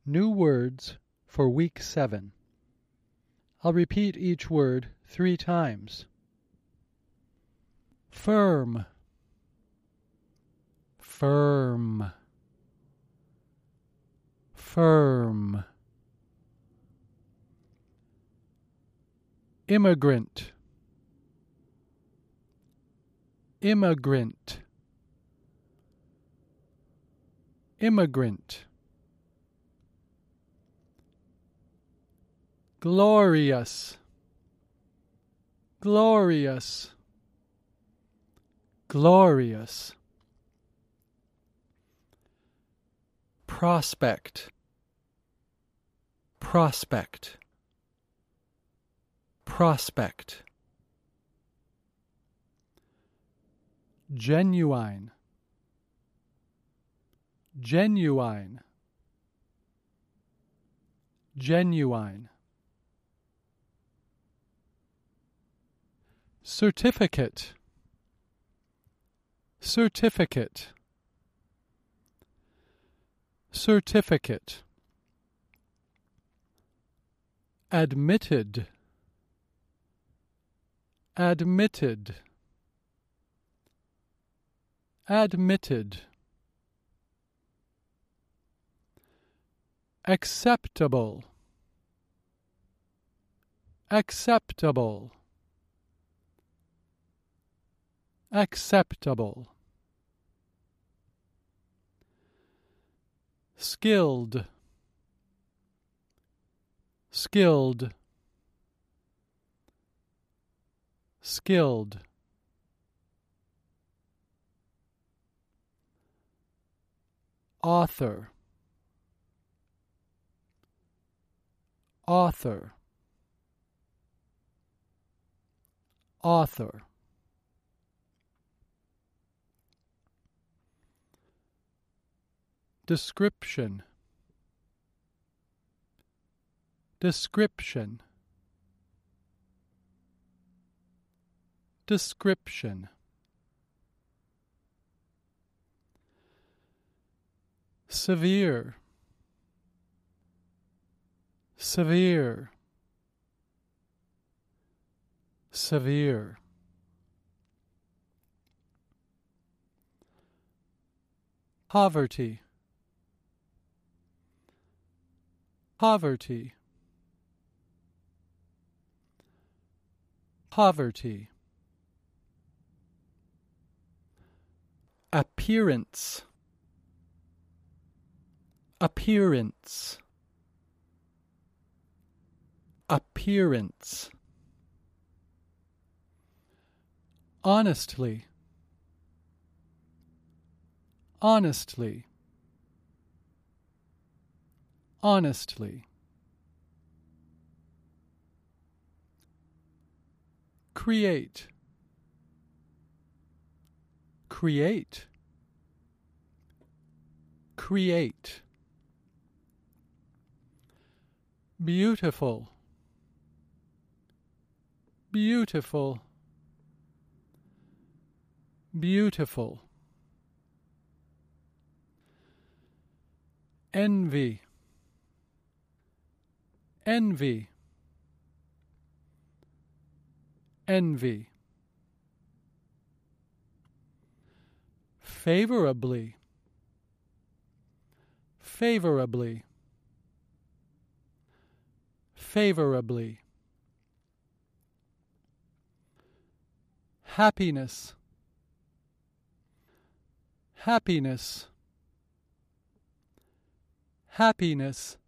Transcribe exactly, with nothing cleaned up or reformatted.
New words for week seven. I'll repeat each word three times. Firm, firm, firm. Immigrant, immigrant, immigrant. Glorious, glorious, glorious. Prospect, prospect, prospect. Genuine, genuine, genuine. Certificate, certificate, certificate. Admitted, admitted, admitted. Acceptable, acceptable, acceptable. Skilled, skilled, skilled. Author, author, author. Description, description, description. Severe, severe, severe. Poverty, poverty, poverty. Appearance, appearance, appearance. Honestly, honestly, honestly. Create, create, create. Beautiful, beautiful, beautiful. Envy, envy, envy. Favorably, favorably, favorably. Happiness, happiness, happiness.